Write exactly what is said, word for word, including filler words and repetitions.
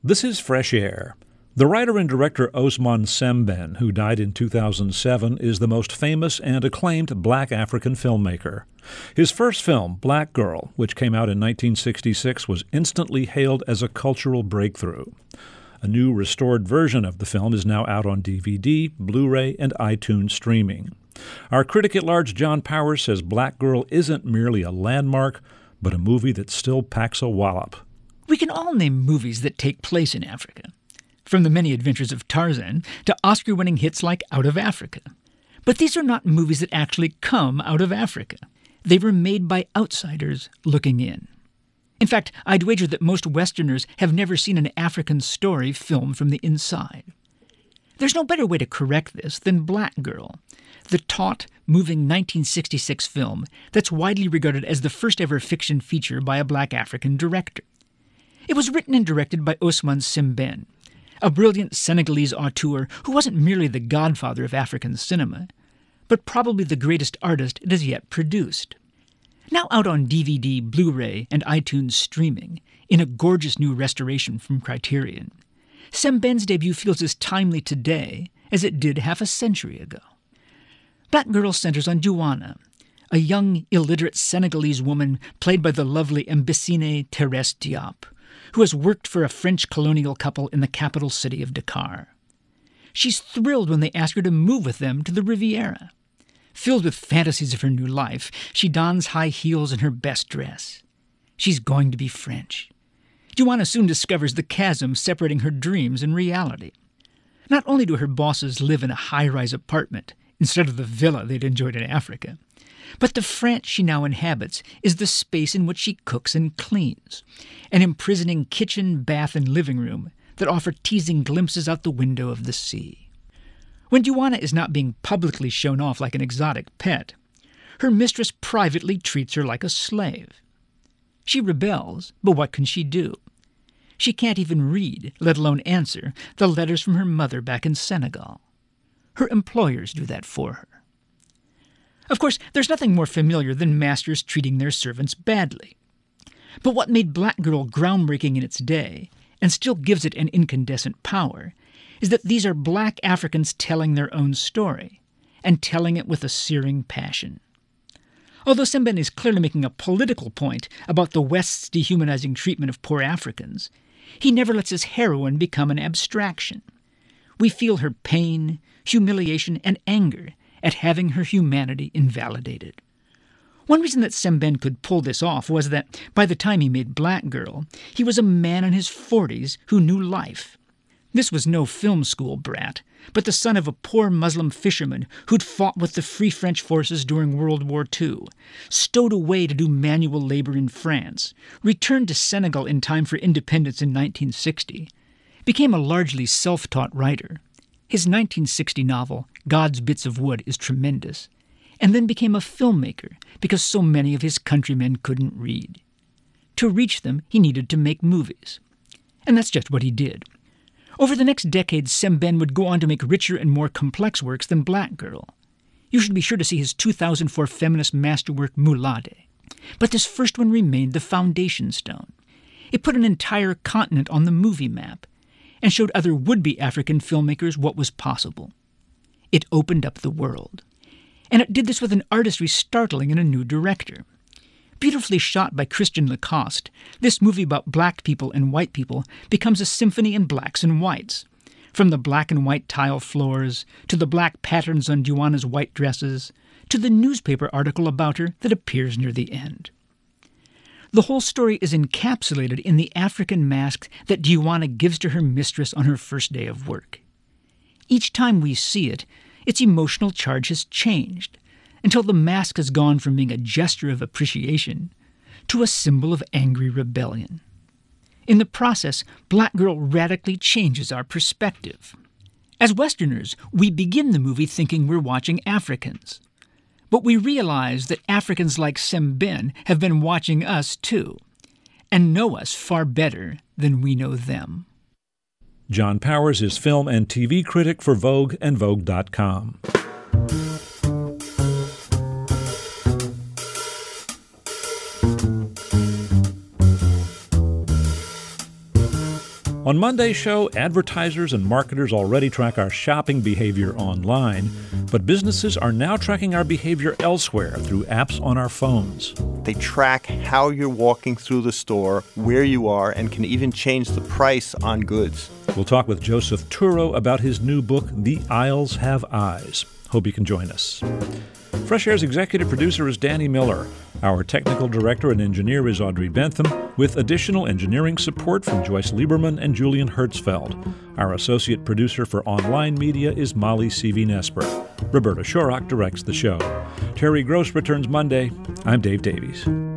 This is Fresh Air. The writer and director Osman Sembène, who died in two thousand seven, is the most famous and acclaimed black African filmmaker. His first film, Black Girl, which came out in nineteen sixty-six, was instantly hailed as a cultural breakthrough. A new restored version of the film is now out on D V D, Blu-ray, and iTunes streaming. Our critic at large, John Powers, says Black Girl isn't merely a landmark, but a movie that still packs a wallop. We can all name movies that take place in Africa, from The Many Adventures of Tarzan to Oscar-winning hits like Out of Africa. But these are not movies that actually come out of Africa. They were made by outsiders looking in. In fact, I'd wager that most Westerners have never seen an African story filmed from the inside. There's no better way to correct this than Black Girl, the taut, moving nineteen sixty-six film that's widely regarded as the first-ever fiction feature by a black African director. It was written and directed by Osman Sembène, a brilliant Senegalese auteur who wasn't merely the godfather of African cinema, but probably the greatest artist it has yet produced. Now out on D V D, Blu-ray, and iTunes streaming, in a gorgeous new restoration from Criterion, Sembène's debut feels as timely today as it did half a century ago. Black Girl centers on Douana, a young, illiterate Senegalese woman played by the lovely Mbissine Thérèse Diop, who has worked for a French colonial couple in the capital city of Dakar. She's thrilled when they ask her to move with them to the Riviera. Filled with fantasies of her new life, she dons high heels and her best dress. She's going to be French. Douana soon discovers the chasm separating her dreams and reality. Not only do her bosses live in a high-rise apartment instead of the villa they'd enjoyed in Africa, but the France she now inhabits is the space in which she cooks and cleans, an imprisoning kitchen, bath, and living room that offer teasing glimpses out the window of the sea. When Douana is not being publicly shown off like an exotic pet, her mistress privately treats her like a slave. She rebels, but what can she do? She can't even read, let alone answer, the letters from her mother back in Senegal. Her employers do that for her. Of course, there's nothing more familiar than masters treating their servants badly. But what made Black Girl groundbreaking in its day, and still gives it an incandescent power, is that these are black Africans telling their own story, and telling it with a searing passion. Although Sembène is clearly making a political point about the West's dehumanizing treatment of poor Africans, he never lets his heroine become an abstraction. We feel her pain, humiliation, and anger at having her humanity invalidated. One reason that Sembène could pull this off was that, by the time he made Black Girl, he was a man in his forties who knew life. This was no film school brat, but the son of a poor Muslim fisherman who'd fought with the Free French forces during World War Two, stowed away to do manual labor in France, returned to Senegal in time for independence in nineteen sixty, became a largely self-taught writer. His nineteen sixty novel, God's Bits of Wood, is tremendous, and then became a filmmaker because so many of his countrymen couldn't read. To reach them, he needed to make movies. And that's just what he did. Over the next decade, Sembène would go on to make richer and more complex works than Black Girl. You should be sure to see his two thousand four feminist masterwork, Moulade. But this first one remained the foundation stone. It put an entire continent on the movie map, and showed other would-be African filmmakers what was possible. It opened up the world. And it did this with an artistry startling in a new director. Beautifully shot by Christian Lacoste, this movie about black people and white people becomes a symphony in blacks and whites, from the black and white tile floors, to the black patterns on Douana's white dresses, to the newspaper article about her that appears near the end. The whole story is encapsulated in the African mask that Douana gives to her mistress on her first day of work. Each time we see it, its emotional charge has changed, until the mask has gone from being a gesture of appreciation to a symbol of angry rebellion. In the process, Black Girl radically changes our perspective. As Westerners, we begin the movie thinking we're watching Africans. But we realize that Africans like Sembène have been watching us too, and know us far better than we know them. John Powers is film and T V critic for Vogue and Vogue dot com. On Monday's show, advertisers and marketers already track our shopping behavior online, but businesses are now tracking our behavior elsewhere through apps on our phones. They track how you're walking through the store, where you are, and can even change the price on goods. We'll talk with Joseph Turo about his new book, The Aisles Have Eyes. Hope you can join us. Fresh Air's executive producer is Danny Miller. Our technical director and engineer is Audrey Bentham, with additional engineering support from Joyce Lieberman and Julian Hertzfeld. Our associate producer for online media is Molly Seavy-Nesper. Roberta Shorrock directs the show. Terry Gross returns Monday. I'm Dave Davies.